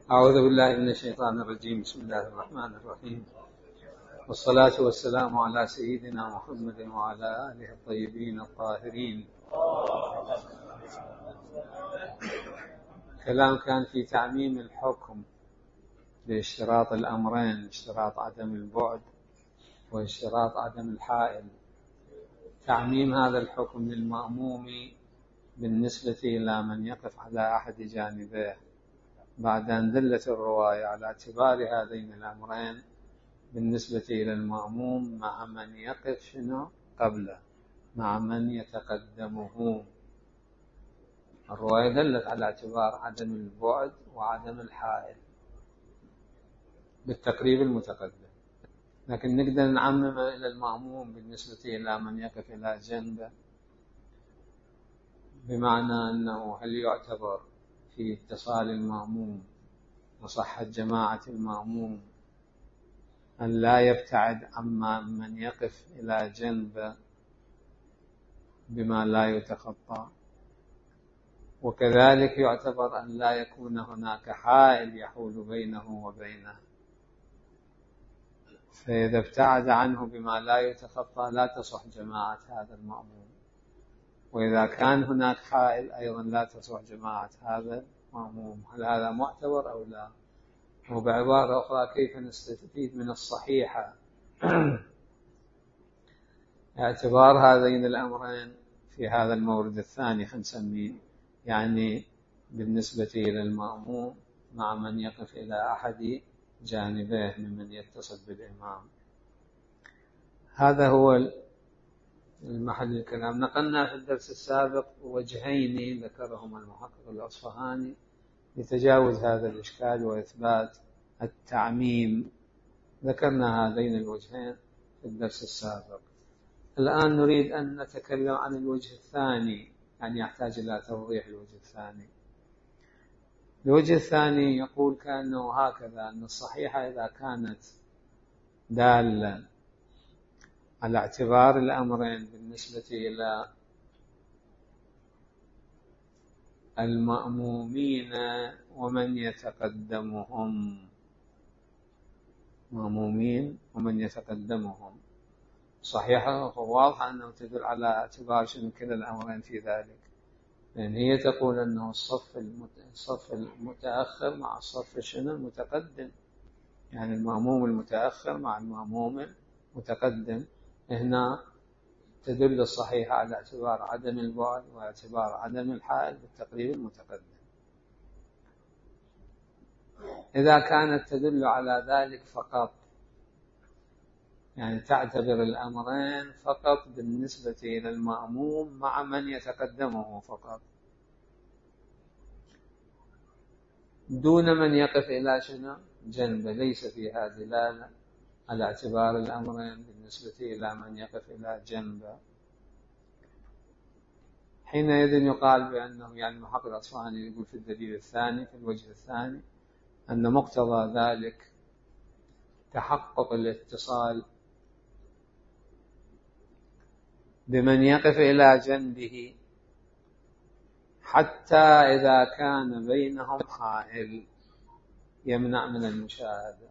أعوذ بالله من الشيطان الرجيم. بسم الله الرحمن الرحيم، والصلاة والسلام على سيدنا محمد وعلى آله الطيبين الطاهرين. كلام كان في تعميم الحكم باشتراط الأمرين، اشتراط عدم البعد واشتراط عدم الحائل. تعميم هذا الحكم للمأموم بالنسبة إلى من يقف على أحد جانبيه، بعد أن دلت الرواية على اعتبار هذين الأمرين بالنسبة إلى المأموم مع من يقف قبله، مع من يتقدمه. الرواية دلت على اعتبار عدم البعد وعدم الحائل بالتقريب المتقدم، لكن نقدر نعمم إلى المأموم بالنسبة إلى من يقف إلى جنبه، بمعنى أنه هل يعتبر في اتصال المأموم وصحة جماعة المأموم أن لا يبتعد عما من يقف إلى جنبه بما لا يتخطى، وكذلك يعتبر أن لا يكون هناك حائل يحول بينه وبينه، فإذا ابتعد عنه بما لا يتخطى لا تصح جماعة هذا المأموم، وإذا كان هناك حائل أيضا لا تصح جماعة هذا المأموم. هل هذا معتبر أو لا؟ وبعبارة أخرى، كيف نستفيد من الصحيحة اعتبار هذين الأمرين في هذا المورد الثاني، نسميه يعني بالنسبة إلى المأموم مع من يقف إلى أحد جانبيه ممن يتصل بالإمام. هذا هو المحل الكلام. نقلنا في الدرس السابق وجهين ذكرهما المحقق الأصفهاني لتجاوز هذا الإشكال وإثبات التعميم. ذكرنا هذين الوجهين في الدرس السابق. الآن نريد أن نتكلم عن الوجه الثاني، يعني يحتاج إلى توضيح الوجه الثاني. الوجه الثاني يقول كأنه هكذا، أن الصحيحة إذا كانت دالة على اعتبار الأمرين بالنسبة إلى المأمومين ومن يتقدمهم، مأمومين ومن يتقدمهم صحيحة وواضحة أنه تدل على اعتبار كلا الأمرين في ذلك، لأن هي تقول أنه الصف المتأخر مع الصف المتقدم، يعني المأموم المتأخر مع المأموم المتقدم. هنا تدل الصحيحة على اعتبار عدم البعد واعتبار عدم الحائل بالتقريب المتقدم. إذا كانت تدل على ذلك فقط، يعني تعتبر الأمرين فقط بالنسبة إلى المأموم مع من يتقدمه فقط، دون من يقف إلى جنبه، ليس فيها دلالة على اعتبار الأمرين بالنسبة إلى من يقف إلى جنبه. حينئذ يقال بأنه، يعني المحقق الأصفهاني يقول في الدليل الثاني، في الوجه الثاني، أن مقتضى ذلك تحقق الاتصال بمن يقف إلى جنبه حتى إذا كان بينهم حائل يمنع من المشاهدة.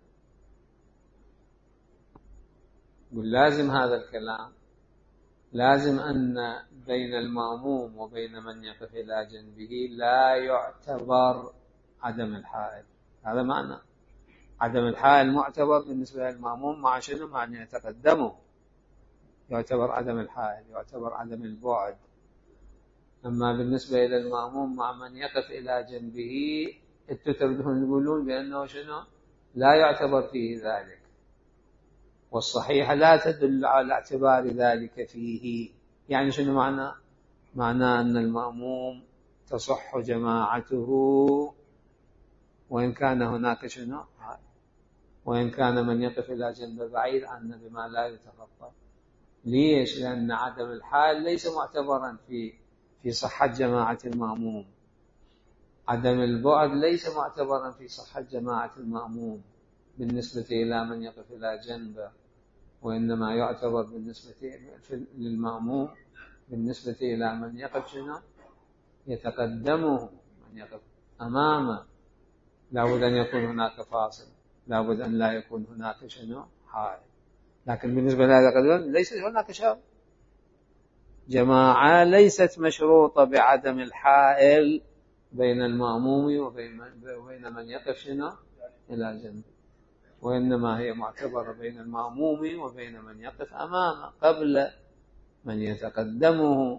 يقول لازم هذا الكلام، لازم أن بين المأموم وبين من يقف إلى جنبه لا يعتبر عدم الحائل. هذا معنى عدم الحائل معتبر بالنسبة للمأموم مع مع من يتقدمه، يعتبر عدم الحائل، يعتبر عدم البعد. أما بالنسبة إلى المأموم مع من يقف إلى جنبه التتردون يقولون بأنه لا يعتبر فيه ذلك، والصحيحة لا تدل على اعتبار ذلك فيه. يعني معنى أن المأموم تصح جماعته وإن كان هناك وإن كان من يقف إلى جنب بعيد عنه بما لا يتخطى. ليش؟ لأن عدم الحال ليس معتبرا في صحة جماعة المأموم، عدم البعد ليس معتبرا في صحة جماعة المأموم بالنسبة إلى من يقف إلى جنبه، وإنما يعتبر بالنسبة للمأموم بالنسبة إلى من يقف يتقدمه، من يقف أمامه، لابد أن يكون هناك فاصل، لابد أن لا يكون هناك حائل. لكن بالنسبة لهذا القدر ليس هناك شرط. جماعة ليست مشروطة بعدم الحائل بين المأموم وبين من يقف إلى جنبه، وإنما هي معتبرة بين المأموم وبين من يقف أمامه قبل من يتقدمه.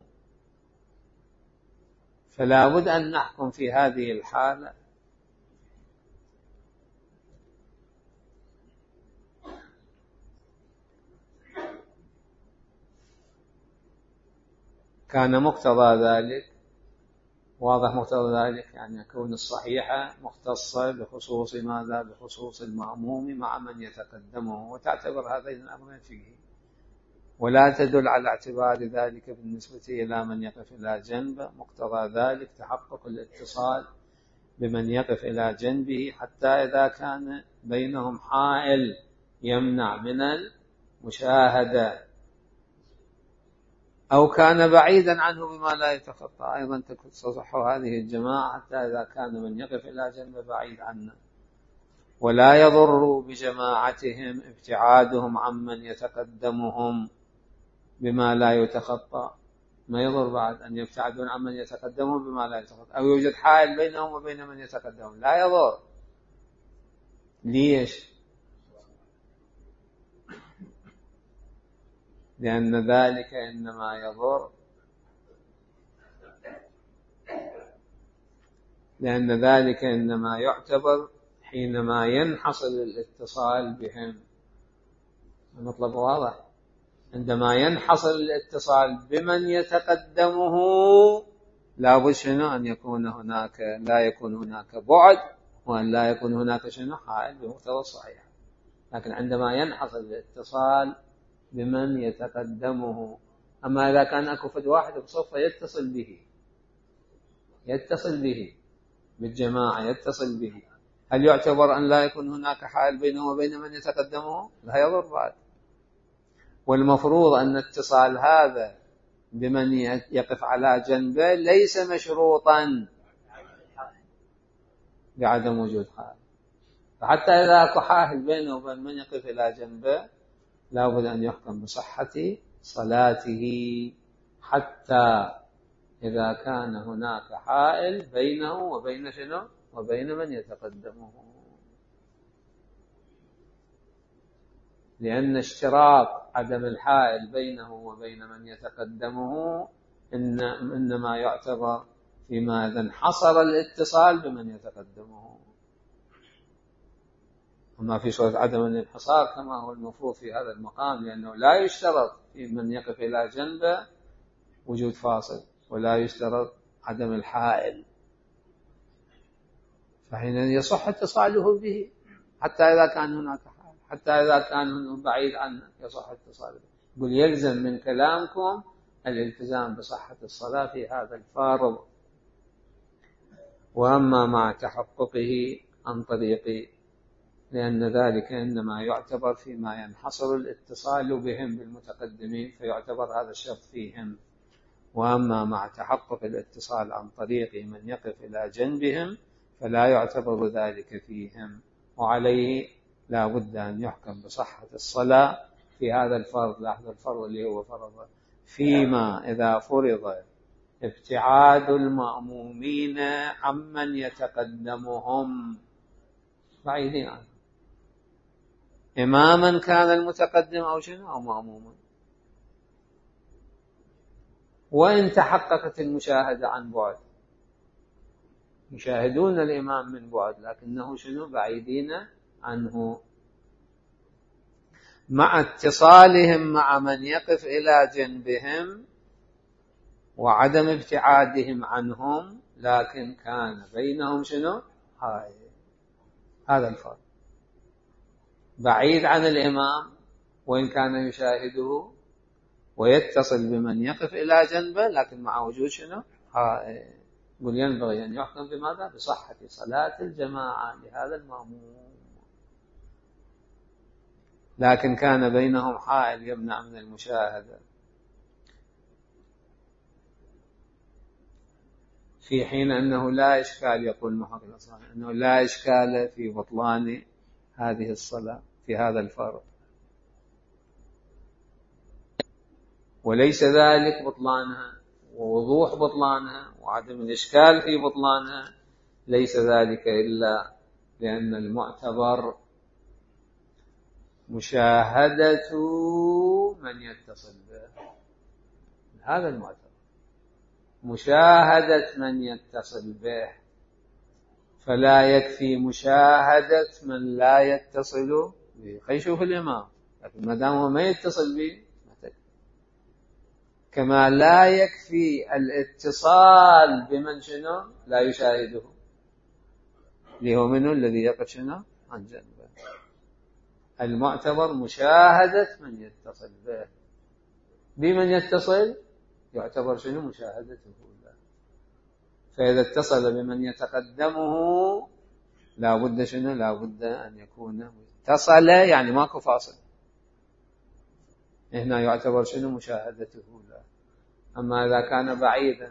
فلا بد أن نحكم في هذه الحالة كان مقتضى ذلك واضح. مقتضى ذلك يعني يكون الصحيحة مختصة بخصوص ماذا؟ بخصوص المأموم مع من يتقدمه، وتعتبر هذين الأمرين فيه، ولا تدل على اعتبار ذلك بالنسبة إلى من يقف إلى جنبه. مقتضى ذلك تحقق الاتصال بمن يقف إلى جنبه، حتى إذا كان بينهم حائل يمنع من المشاهدة أو كان بعيدا عنه بما لا يتخطى، أيضا تصح هذه الجماعة حتى إذا كان من يقف إلى جنبه بعيد عنه. ولا يضر بجماعتهم ابتعادهم عمن يتقدمهم بما لا يتخطى، ما يضر بعد أن يبتعدون عمن يتقدمهم بما لا يتخطى، أو يوجد حائل بينهم وبين من يتقدمهم، لا يضر. ليش؟ لأن ذلك إنما يضر، لأن ذلك إنما يعتبر حينما ينحصل الاتصال بهم. المطلب واضح. عندما ينحصل الاتصال بمن يتقدمه لا بد أن يكون هناك، لا يكون هناك بعد، وأن لا يكون هناك حائل بمقتضى الصحيح. لكن عندما ينحصل الاتصال بمن يتقدمه، أما إذا كان أكو فد واحد فسوف يتصل به بالجماعة، يتصل به، هل يعتبر أن لا يكون هناك حائل بينه وبين من يتقدمه؟ لا يضر بعد. والمفروض أن اتصال هذا بمن يقف على جنبه ليس مشروطا بعدم وجود حائل. فحتى إذا أكو حائل بينه وبين من يقف إلى جنبه لا بد أن يحكم بصحة صلاته، حتى إذا كان هناك حائل بينه وبين وبين من يتقدمه. لأن اشتراط عدم الحائل بينه وبين من يتقدمه إنما يعتبر فيما إذا انحصر الاتصال بمن يتقدمه، وما في صورة عدم الانحصار كما هو المفروض في هذا المقام، لأنه لا يشترط في من يقف إلى جنبه وجود فاصل، ولا يشترط عدم الحائل، فحين يصح اتصاله به حتى إذا كان هناك حائل، حتى إذا كان بعيد عنه يصح اتصاله به. يقول يلزم من كلامكم الالتزام بصحة الصلاة في هذا الفارض، وأما مع تحققه عن طريق، لأن ذلك إنما يعتبر فيما ينحصر الاتصال بهم بالمتقدمين، فيعتبر هذا الشرط فيهم. وأما مع تحقق الاتصال عن طريق من يقف إلى جنبهم فلا يعتبر ذلك فيهم، وعليه لا بد أن يحكم بصحة الصلاة في هذا الفرض. لاحظ الفرض اللي هو فرض فيما إذا فرض ابتعاد المأمومين عمن يتقدمهم بعيدين عنه، إماما كان المتقدم أو أو مأموما. وإن تحققت المشاهدة عن بعد، يشاهدون الإمام من بعد لكنه بعيدين عنه، مع اتصالهم مع من يقف إلى جنبهم وعدم ابتعادهم عنهم، لكن كان بينهم حائل. هذا الفرق، بعيد عن الإمام وإن كان يشاهده، ويتصل بمن يقف إلى جنبه لكن مع وجود حائل. يقول ينبغي أن يحكم بماذا؟ بصحة صلاة الجماعة لهذا المأموم، لكن كان بينهم حائل يمنع من المشاهدة. في حين أنه لا إشكال، يقول محقق الأصلاح، أنه لا إشكال في بطلان هذه الصلاة في هذا الفرض، وليس ذلك بطلانها ووضوح بطلانها وعدم الإشكال في بطلانها، ليس ذلك إلا لأن المعتبر مشاهدة من يتصل به. هذا المعتبر مشاهدة من يتصل به، فلا يكفي مشاهدة من لا يتصل به. يشوف الإمام، لكن ما دام هو ما يتصل به، كما لا يكفي الاتصال بمن شنو لا يشاهده، اللي هو منه الذي يقف شنو عن جنبه. المعتبر مشاهدة من يتصل به، بمن يتصل يعتبر شنو مشاهدته له. فإذا اتصل بمن يتقدمه لا بد شنو، لا بد أن يكون اتصل، يعني ماكو فاصل، هنا يعتبر شنو مشاهدته له. أما إذا كان بعيدا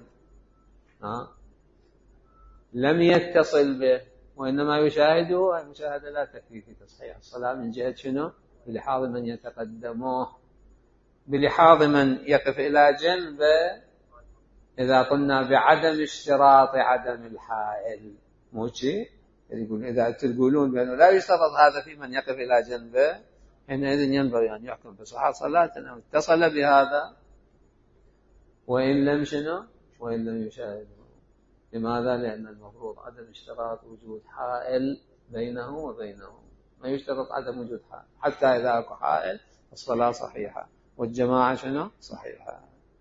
لم يتصل به وإنما يشاهده، المشاهدة لا تكفي في تصحيح الصلاة من جهة شنو؟ بلحاظ من يتقدمه، بلحاظ من يقف إلى جنبه. إذا قلنا بعدم اشتراط عدم الحائل، مو شيء يقول إذا تقولون بأنه لا يشترط هذا في من يقف إلى جنبه، حينئذ ينبغي أن يحكم بصحة صلاة أنه اتصل بهذا وإن لم شنو، وإن لم يشاهده. لماذا؟ لأن المفروض عدم اشتراط وجود حائل بينه وبينه، ما يشترط عدم وجود حائل، حتى إذا أكو حائل الصلاة صحيحة والجماعة شنو صحيحة.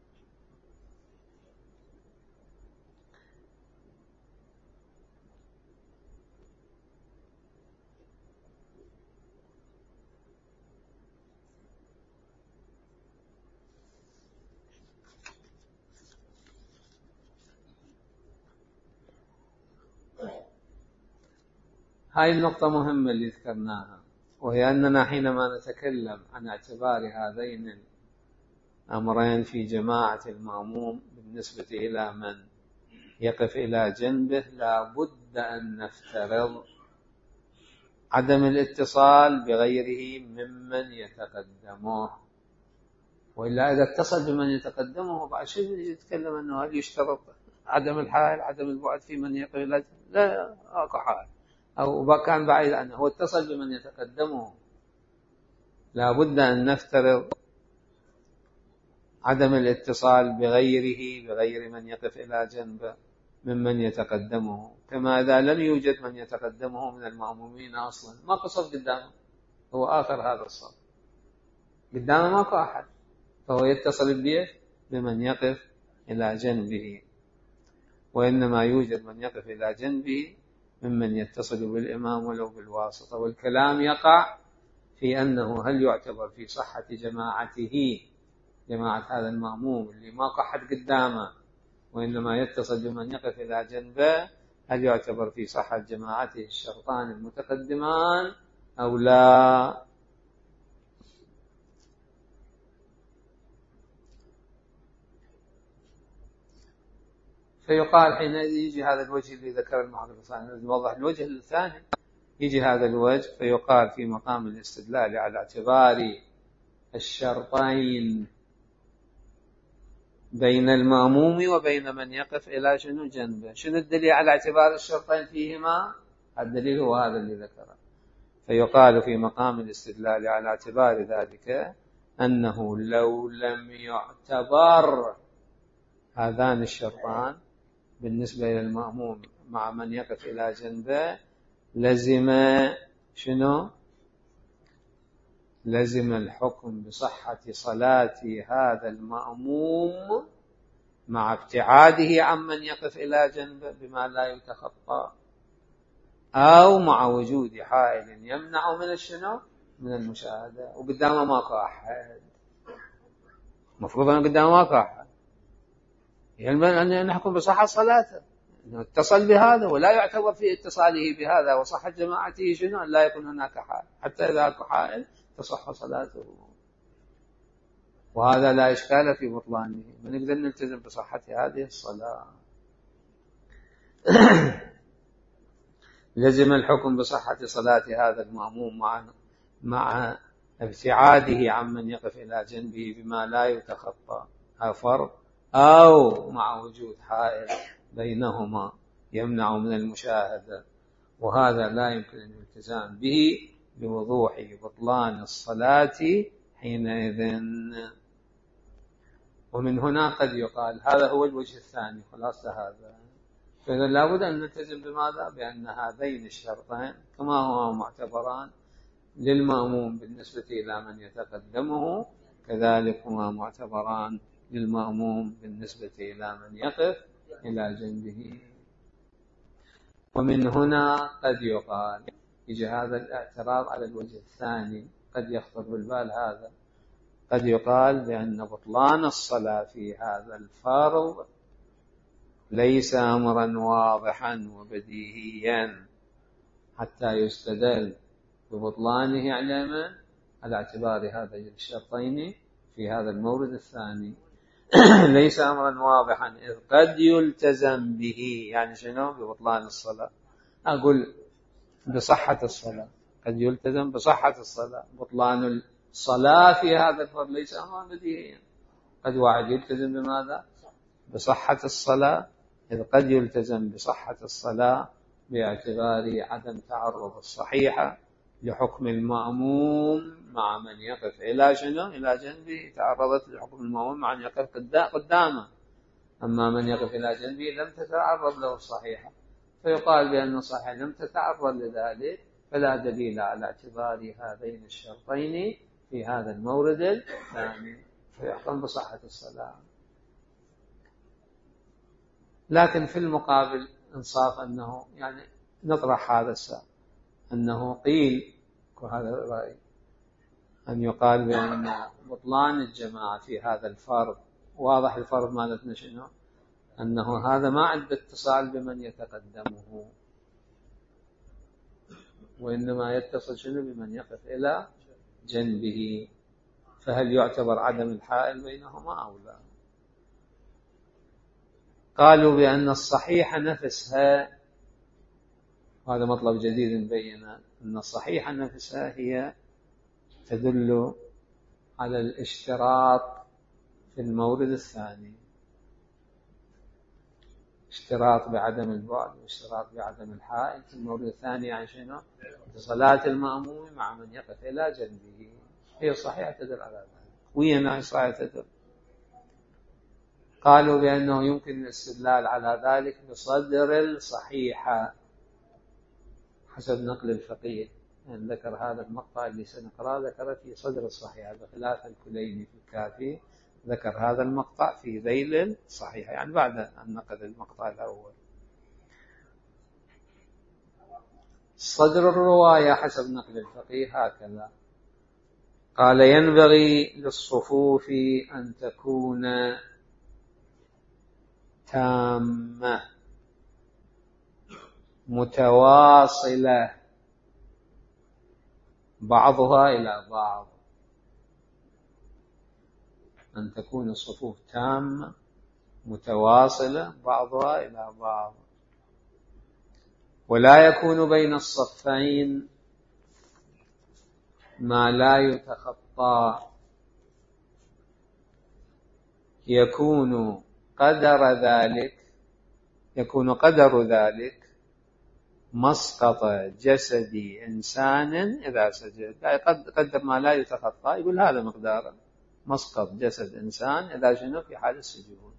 هاي النقطة مهمة اللي ذكرناها، وهي أننا حينما نتكلم عن اعتبار هذين الأمرين في جماعة المأموم بالنسبة إلى من يقف إلى جنبه، لا بد أن نفترض عدم الاتصال بغيره ممن يتقدمه، وإلا إذا اتصل بمن يتقدمه بعد شيء يتكلم أنه هل يشترط عدم الحائل عدم البعد في من يقف إلى جنبه؟ لا، أكو حائل أو كان بعيد عنه، هو اتصل بمن يتقدمه. لا بد أن نفترض عدم الاتصال بغيره، بغير من يقف إلى جنبه ممن يتقدمه. كما إذا لم يوجد من يتقدمه من المأمومين أصلا، ما قصد قدامه، هو آخر هذا الصف، قدامه ماكو أحد، فهو يتصل به بمن يقف إلى جنبه. وإنما يوجد من يقف إلى جنبه ممن يتصل بالإمام ولو بالواسطة. والكلام يقع في أنه هل يعتبر في صحة جماعته، جماعة هذا المأموم اللي ماكو أحد قدامه وإنما يتصل بمن يقف إلى جنبه، هل يعتبر في صحة جماعته الشرطان المتقدمان أو لا؟ فيقال حينئذ يجي هذا الوجه اللي ذكر المحقق الثاني، يوضح الوجه الثاني، يجي هذا الوجه فيقال في مقام الاستدلال على اعتبار الشرطين بين المأموم وبين من يقف إلى شنو جنبه. شنو الدليل على اعتبار الشرطين فيهما؟ الدليل هو هذا اللي ذكره. فيقال في مقام الاستدلال على اعتبار ذلك أنه لو لم يعتبر هذان الشرطان بالنسبة إلى المأموم مع من يقف إلى جنبه، لزم شنو؟ لزم الحكم بصحة صلاة هذا المأموم مع ابتعاده عمن يقف إلى جنبه بما لا يتخطى، أو مع وجود حائل يمنع من الشنو؟ من المشاهدة، وقدامه ماكو أحد، مفروض أن قدامه ماكو أحد، يلزم أن نحكم بصحة صلاته، أنه اتصل بهذا ولا يعتبر في اتصاله بهذا وصحة جماعته شنو؟ أن لا يكون هناك حائل، حتى إذا أكو حائل تصح صلاته. وهذا لا إشكال في بطلانه، ونقدر نلتزم بصحة هذه الصلاة. لزم الحكم بصحة صلاة هذا المأموم مع ابتعاده عمن يقف إلى جنبه بما لا يتخطى فرض، أو مع وجود حائل بينهما يمنع من المشاهدة، وهذا لا يمكن الالتزام به بوضوح بطلان الصلاة حينئذ. ومن هنا قد يقال هذا هو الوجه الثاني خلاص هذا. فإذا لابد أن نلتزم بماذا؟ بأن هذين الشرطين كما هما معتبران للمأموم بالنسبة إلى من يتقدمه، كذلك هما معتبران للمأموم بالنسبة إلى من يقف إلى جنبه. ومن هنا قد يقال، يجي هذا الاعتراض على الوجه الثاني قد يخطر بالبال هذا، قد يقال بأن بطلان الصلاة في هذا الفرض ليس أمرا واضحا وبديهيا حتى يستدل ببطلانه على اعتبار هذين الشرطين في هذا المورد الثاني. ليس أمرا واضحا إذ قد يلتزم به، يعني شنو؟ ببطلان الصلاة. أقول بصحة الصلاة، قد يلتزم بصحة الصلاة. بطلان الصلاة في هذا الفرض ليس أمرا بديهيا. قد واحد يلتزم بماذا؟ بصحة الصلاة، إذ قد يلتزم بصحة الصلاة باعتبار عدم تعرض الصحيحة لحكم المأموم مع من يقف إلى شنو؟ إلى جنبه. تعرضت لحكم المأموم مع من يقف قدامه، أما من يقف إلى جنبه لم تتعرض له الصحيحة، فيقال بأن الصحيحة لم تتعرض لذلك، فلا دليل على اعتبار هذين الشرطين في هذا المورد الثاني، فيحكم بصحة الصلاة. لكن في المقابل انصاف أنه يعني نطرح هذا السؤال، أنه قيل وهذا رأي أن يقال بأن بطلان الجماعة في هذا الفرض، واضح الفرض مالتنا شنو؟ أنه هذا ما عنده اتصال بمن يتقدمه، وإنما يتصل شنو؟ بمن يقف إلى جنبه. فهل يعتبر عدم الحائل بينهما أو لا؟ قالوا بأن الصحيح نفسها، وهذا مطلب جديد بينا، أن الصحيح نفسها هي تدل على الاشتراط في المورد الثاني، اشتراط بعدم البعد واشتراط بعدم الحائل في المورد الثاني. يعني شنو؟ صلاة المأموم مع من يقف إلى جنبه هي صحيحة تدل على ذلك، وهي صحيحة تدل. قالوا بأنه يمكن الاستدلال على ذلك بصدر الصحيحة حسب نقل الفقيه، يعني ذكر هذا المقطع اللي سنقرأه ذكر في صدر الصحيحة، بخلاف الكليني في الكافي ذكر هذا المقطع في ذيل الصحيحة، يعني بعد أن نقل المقطع الأول. صدر الرواية حسب نقل الفقيه هكذا قال: ينبغي للصفوف أن تكون تامة متواصلة بعضها إلى بعض، أن تكون الصفوف تامة متواصلة بعضها إلى بعض، ولا يكون بين الصفين ما لا يتخطى، يكون قدر ذلك مسقط جسد إنسان إذا سجد. قدر ما لا يتخطى، يقول هذا مقدار مسقط جسد إنسان إذا شنو؟ في حال السجود.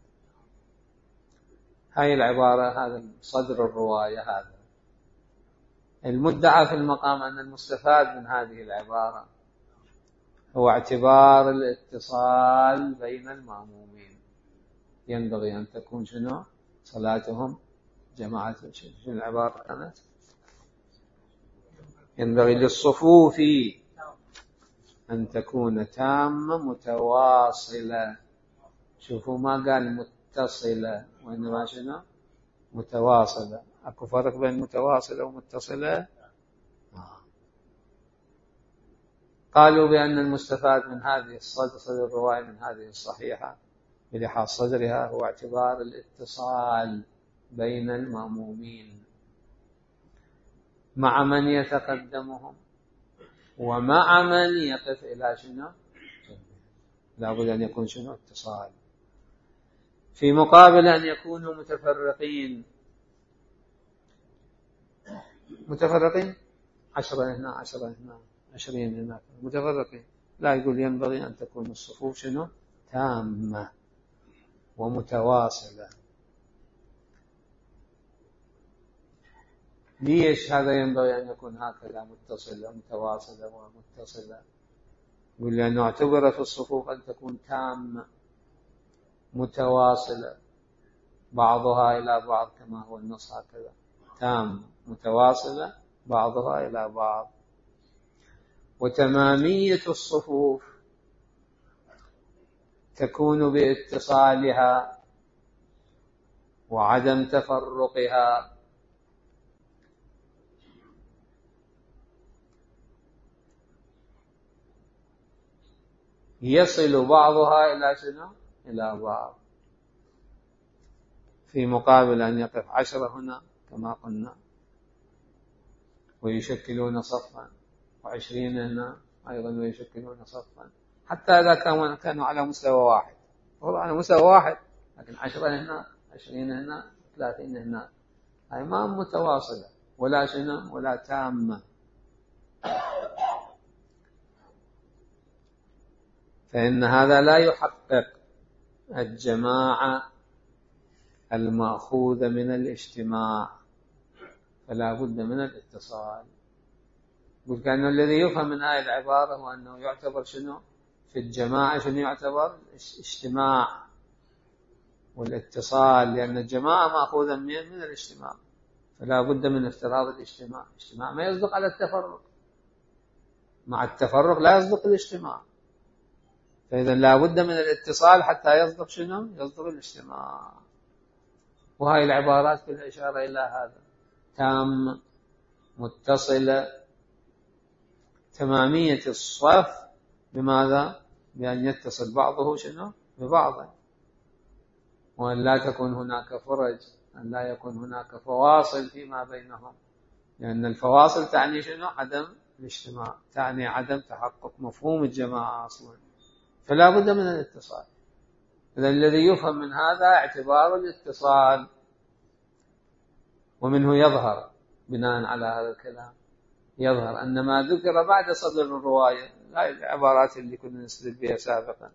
هاي العبارة، هذا صدر الرواية. هذا المدعى في المقام أن المستفاد من هذه العبارة هو اعتبار الاتصال بين المأمومين. ينبغي أن تكون شنو؟ صلاتهم جماعة. شنو العبارة كانت؟ ينبغي للصفوف أن تكون تامة متواصلة. شوفوا ما قال متصلة، وإنما شنو؟ متواصلة. أكو فرق بين متواصلة ومتصلة؟ قالوا بأن المستفاد من هذه صدر الرواية من هذه الصحيحة بلحاظ صدرها هو اعتبار الاتصال بين المأمومين مع من يتقدمهم ومع من يقف إلى شنو؟ لابد أن يكون شنو؟ اتصال. في مقابل أن يكونوا متفرقين 10 هنا 10 هنا 20 هناك متفرقين، لا يقول ينبغي أن تكون الصفوف شنو؟ تامة ومتواصلة. ليش هذا ينبغي أن يكون هكذا متصلة متواصلة ومتصلة؟ يقول لأنه اعتبر في الصفوف أن تكون تامة متواصلة بعضها إلى بعض كما هو النص هكذا، تامة متواصلة بعضها إلى بعض. وتمامية الصفوف تكون باتصالها وعدم تفرقها. يصل بعضها إلى شنو؟ إلى بعض. في مقابل أن يقف 10 هنا كما قلنا ويشكلون صفا، و20 هنا أيضا ويشكلون صفا، حتى إذا كانوا على مستوى واحد، والله على مستوى واحد، لكن 10 هنا 20 هنا 30 هنا، هاي ما متواصلة ولا شنو ولا تامة. فإن هذا لا يحقق الجماعة المأخوذة من الاجتماع، فلا بد من الاتصال. يقول كأنه الذي يفهم من هذه العبارة هو أنه يعتبر شنو في الجماعة، شنو يعتبر اجتماع والاتصال، لأن الجماعة مأخوذة من الاجتماع، فلا بد من افتراض الاجتماع. الاجتماع ما يصدق على التفرق، مع التفرق لا يصدق الاجتماع، فإذا لا بد من الاتصال حتى يصدق شنو؟ يصدق الاجتماع. وهذه العبارات كلها إشارة إلى هذا، تام متصلة. تمامية الصف بماذا؟ بأن يتصل بعضه شنو؟ ببعضه، وأن لا تكون هناك فرج، أن لا يكون هناك فواصل فيما بينهم، لأن الفواصل تعني شنو؟ عدم الاجتماع، تعني عدم تحقق مفهوم الجماعة أصلا، فلا بد من الاتصال. إذا الذي يفهم من هذا اعتبار الاتصال. ومنه يظهر بناء على هذا الكلام، يظهر أن ما ذكر بعد صدر الرواية، هذه العبارات اللي كنا نستدل بها سابقا،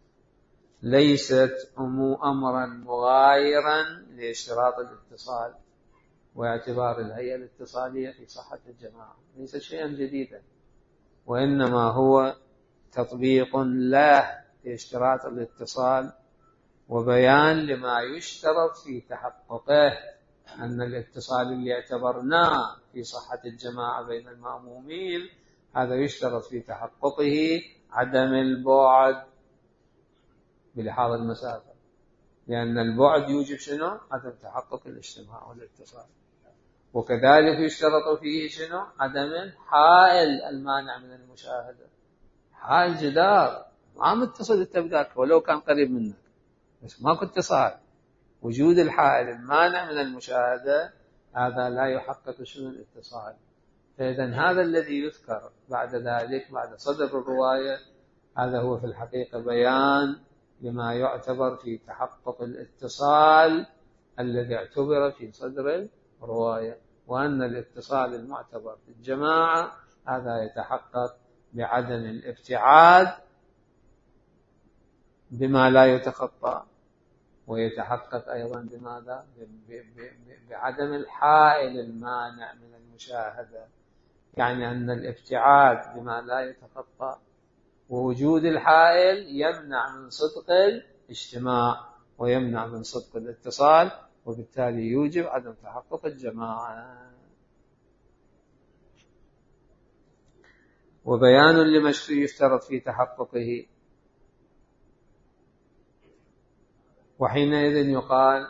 ليست أمرا مغايرا لاشتراط الاتصال واعتبار الهيئة الاتصالية في صحة الجماعة، ليست شيئا جديدا، وإنما هو تطبيق له لاشتراط الاتصال وبيان لما يشترط في تحققه، أن الاتصال اللي اعتبرناه في صحة الجماعة بين المأمومين هذا يشترط في تحققه عدم البعد بلحاظ المسافة، لأن البعد يوجب شنو؟ عدم تحقق الاجتماع والاتصال. وكذلك يشترط فيه شنو؟ عدم الحائل المانع من المشاهدة، حائل جدار ما متصل التبداك ولو كان قريب منك بس ماكو اتصال، وجود الحائل المانع من المشاهدة هذا لا يحقق شنو؟ الاتصال. فإذا هذا الذي يذكر بعد ذلك بعد صدر الرواية هذا هو في الحقيقة بيان لما يعتبر في تحقق الاتصال الذي اعتبر في صدر الرواية، وأن الاتصال المعتبر في الجماعة هذا يتحقق بعدم الابتعاد بما لا يتخطى، ويتحقق أيضا بماذا؟ بعدم الحائل المانع من المشاهدة، يعني أن الابتعاد بما لا يتخطى ووجود الحائل يمنع من صدق الاجتماع ويمنع من صدق الاتصال، وبالتالي يوجب عدم تحقق الجماعة. وبيان لما يشترط في تحققه، وحينئذ يقال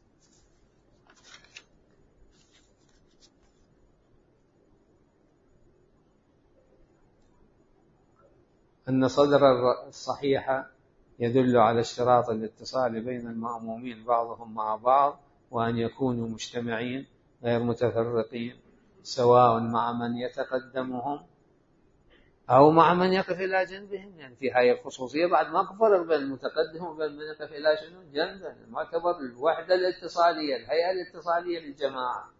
أن صدر الصحيحة يدل على اشتراط الاتصال بين المأمومين بعضهم مع بعض وأن يكونوا مجتمعين غير متفرقين، سواء مع من يتقدمهم أو مع من يقف إلى جنبهم. يعني في هذه الخصوصية بعد ما فرق بين المتقدم وبين من يقف إلى جنبه، معتبر الوحدة الاتصالية، الهيئة الاتصالية للجماعة.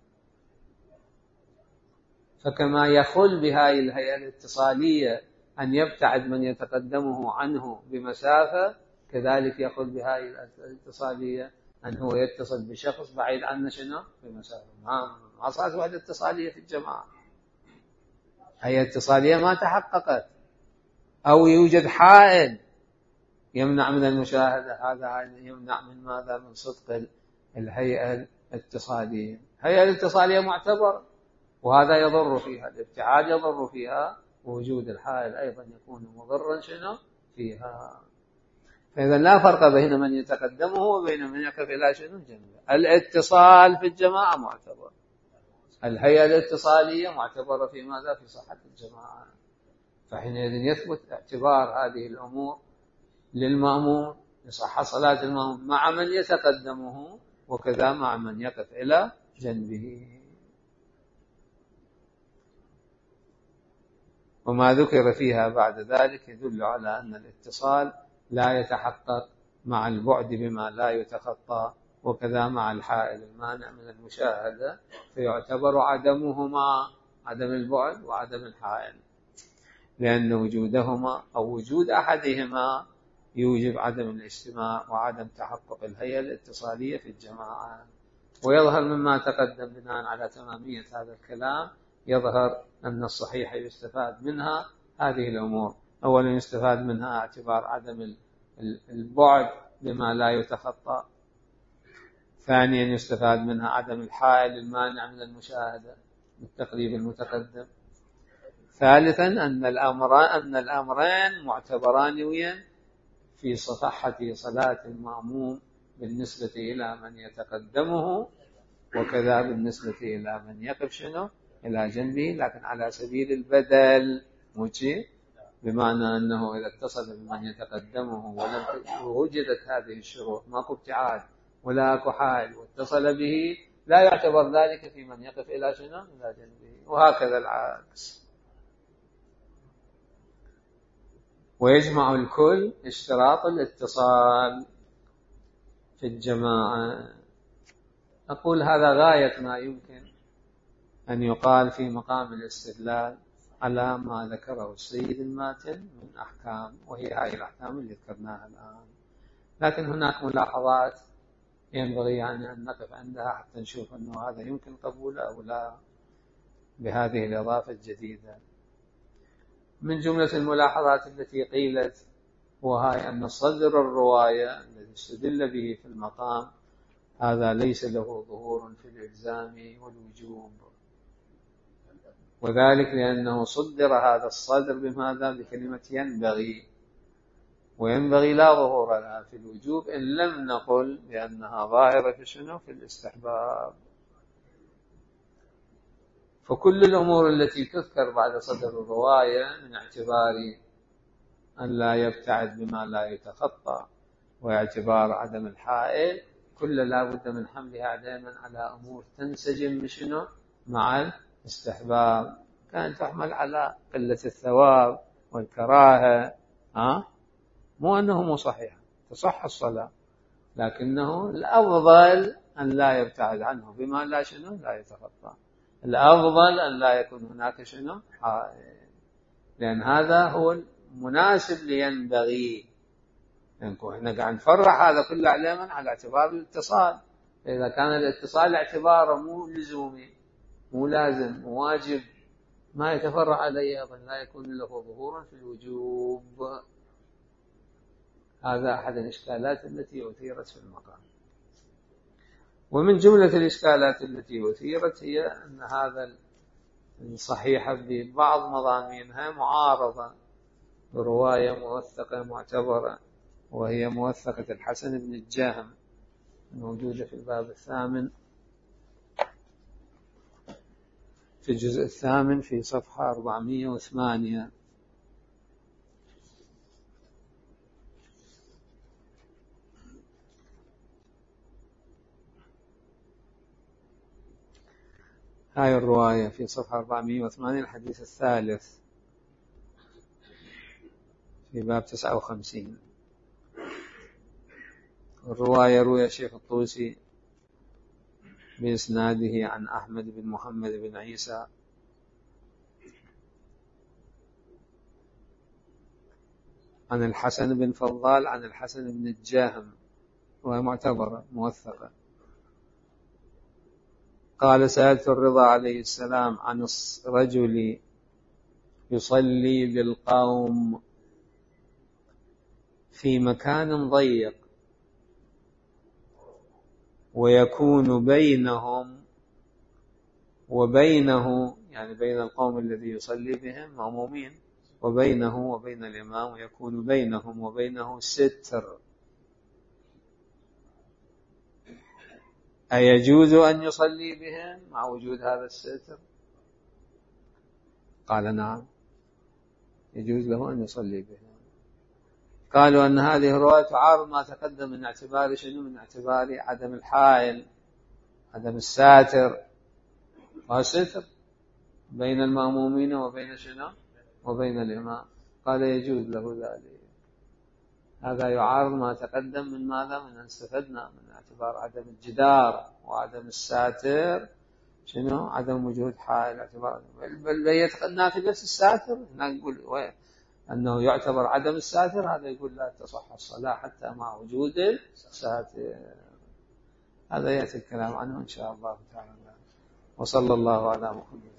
فكما يخل بهذه الهيئة الاتصالية أن يبتعد من يتقدمه عنه بمسافة، كذلك يخل بهذه الاتصالية أن هو يتصل بشخص بعيد عنه بمسافة. ما صارت وحدة اتصالية في الجماعة، هيئة اتصالية ما تحققت، أو يوجد حائل يمنع من المشاهدة. هذا يمنع من ماذا؟ من صدق الهيئة الاتصالية. الهيئة الاتصالية معتبر، وهذا يضر فيها، الابتعاد يضر فيها، ووجود الحائل أيضا يكون مضرا فيها. فإذا لا فرق بين من يتقدمه وبين من يقف إلى جنبه. الاتصال في الجماعة معتبر، الهيئة الاتصالية معتبرة في ماذا؟ في صحة الجماعة. فحينئذ يثبت اعتبار هذه الأمور للمأمون، لصحة صلاة المأمون مع من يتقدمه، وكذا مع من يقف إلى جنبه. وما ذكر فيها بعد ذلك يدل على أن الاتصال لا يتحقق مع البعد بما لا يتخطى، وكذا مع الحائل المانع من المشاهدة، فيعتبر عدمهما، عدم البعد وعدم الحائل، لأن وجودهما أو وجود أحدهما يوجب عدم الاجتماع وعدم تحقق الهيئة الاتصالية في الجماعة. ويظهر مما تقدم بناء على تمامية هذا الكلام، يظهر أن الصحيح يستفاد منها هذه الأمور. أولا يستفاد منها اعتبار عدم البعد بما لا يتخطى. ثانيا يستفاد منها عدم الحائل المانع من المشاهدة بالتقريب المتقدم. ثالثا أن الأمرين معتبران ويا في صحة صلاة المأموم بالنسبة إلى من يتقدمه، وكذا بالنسبة إلى من يقف إلى جنبه، لكن على سبيل البدل، بمعنى أنه إذا اتصل بمن يتقدمه ولم وجدت هذه الشروط، ماكو ابتعاد ولا أكو حائل، واتصل به، لا يعتبر ذلك في من يقف إلى إلى جنبه، وهكذا العكس. ويجمع الكل اشتراط الاتصال في الجماعة. أقول هذا غاية ما يمكن أن يقال في مقام الاستدلال على ما ذكره السيد الماتن من أحكام، وهي هذه الأحكام اللي ذكرناها الآن. لكن هناك ملاحظات ينبغي يعني أن نقف عندها حتى نشوف أنه هذا يمكن قبوله أو لا بهذه الإضافة الجديدة. من جملة الملاحظات التي قيلت وهي أن صدر الرواية الذي استدل به في المقام هذا ليس له ظهور في الإلزام والوجوب، وذلك لأنه صدر هذا الصدر بماذا؟ بكلمة ينبغي، وينبغي لا ظهور لها في الوجوب إن لم نقل بأنها ظاهرة في الاستحباب. فكل الأمور التي تذكر بعد صدر الرواية من اعتبار أن لا يبتعد بما لا يتخطى واعتبار عدم الحائل، كل لا بد من حملها دائما على أمور تنسجم مع الاستحباب. كانت تحمل على قلة الثواب والكراهة، مو أنه مو صحيح، تصح الصلاة، لكنه الأفضل أن لا يبتعد عنه بما لا يتخطى. الأفضل أن لا يكون هناك حائل، لأن هذا هو المناسب لينبغي. احنا قاعد نفرح هذا كله على اعتبار الاتصال. إذا كان الاتصال اعتباره مو لزومي، مو لازم، مو واجب، ما يتفرع عليه أيضا، لا يكون له ظهور في الوجوب. هذا أحد الإشكالات التي أثيرت في المقام. ومن جملة الإشكالات التي أثيرت هي أن هذا الصحيحة ببعض مضامينها معارضة برواية موثقة معتبرة، وهي موثقة الحسن بن الجهم موجودة في الباب الثامن في الجزء الثامن في صفحة 408. هاي الرواية في صفحة 480 الحديث الثالث في باب 59. الرواية روي الشيخ الطوسي بإسناده عن أحمد بن محمد بن عيسى عن الحسن بن فضال عن الحسن بن الجاهم، وهي معتبرة موثقة. قال: سألت الرضا عليه السلام عن الرجل يصلي بالقوم في مكان ضيق ويكون بينهم وبينه، يعني بين القوم الذي يصلي بهم مأمومين، وبينه وبين الإمام، ويكون بينهم وبينه ستر، أيجوز أن يصلي بهم مع وجود هذا الستر؟ قال: نعم، يجوز له أن يصلي بهم. قالوا أن هذه الرواية تعارض ما تقدم من اعتبار شنو؟ من اعتبار عدم الحائل، عدم الساتر، والستر بين المأمومين وبين شنو؟ وبين الإمام. قال: يجوز له ذلك. هذا يعارض ما تقدم من ماذا؟ من أن استفدنا من اعتبار عدم الجدار وعدم الساتر شنو؟ عدم وجود حائل، اعتبار بل يتقدنا في نفس الساتر. نقول أنه يعتبر عدم الساتر، هذا يقول لا تصح الصلاة حتى مع وجود الساتر. هذا يأتي الكلام عنه إن شاء الله تعالى. وصلى الله على محمد.